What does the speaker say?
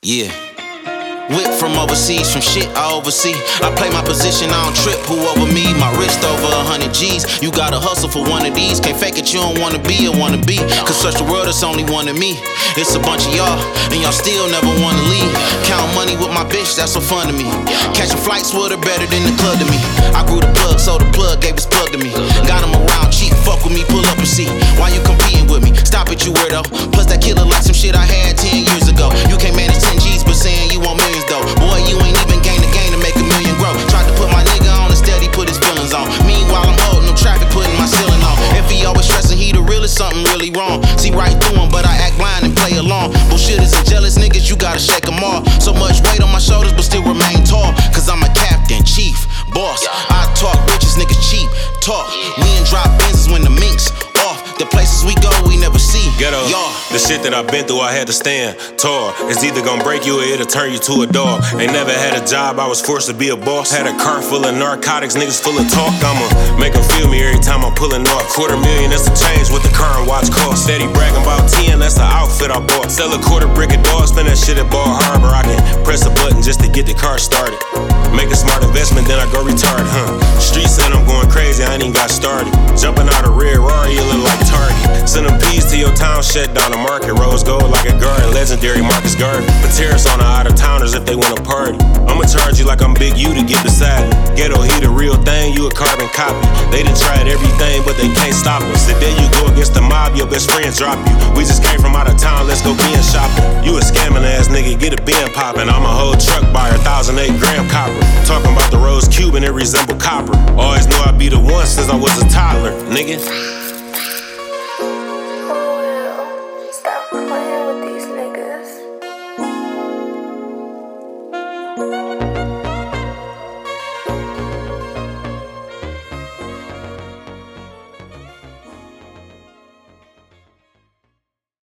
Yeah. Whip from overseas, from shit I oversee. I play my position, I don't trip, who over me? My wrist over 100 G's. You gotta hustle for one of these. Can't fake it, you don't wanna be or wanna be. Cause search the world, it's only one of me. It's a bunch of y'all, and y'all still never wanna leave. Count money with my bitch, that's so fun to me. Catching flights with her better than the club to me. I grew the plug, so the plug gave his plug to me. Got him around cheap, fuck with me, pull up and see. Why you competing with me? Stop it, you weirdo. Plus that killer like some shit I had 10 years ago. You can't manage 10 G's, but saying you want millions though. Boy, you ain't even gain the game to make a million grow. Tried to put my nigga on instead, he put his feelings on. Meanwhile, I'm holding no traffic, putting my ceiling on. If he always stressing he the realest, something really wrong. See right through him, but I act blind and play along. Bullshitters and jealous niggas, you gotta shake them off. So much weight on my shoulders, but still remain tall. Cause I'm a captain, chief, boss. I talk riches, niggas cheap, talk. We ain't drop Benzes when the minks off. The places we go, we never see. Ghetto, the shit that I've been through, I had to stand tall. It's either gonna break you or it'll turn you to a dog. Ain't never had a job, I was forced to be a boss. Had a car full of narcotics, niggas full of talk. I'ma make them feel me every time I'm pulling off. $250,000, that's a change with the car and watch cost. Steady bragging about 10, that's the outfit I bought. Sell a quarter brick of dog, spend that shit at Ball Harbor. I can press a button just to get the car started. Make a smart investment, then I go retarded, Street saying I'm going crazy, I ain't even got started. Jumping out of red Rari, you look like Target. Send them peas to your town, shut down the market. Rose gold like a garden, legendary Marcus Garden. Put tariffs on the out-of-towners if they wanna party. I'ma charge you like I'm Big U to get beside it. Ghetto, he the real thing, you a carbon copy. They done tried everything, but they can't stop us. The day you go against the mob, your best friends drop you. We just came from out of town, let's go bin shopping. You a scamming ass nigga, get a bin poppin'. I'm a whole truck buyer, 1,008 gram copper. Talking about the rose Cuban, it resemble copper. Always knew I'd be the one since I was a toddler, nigga.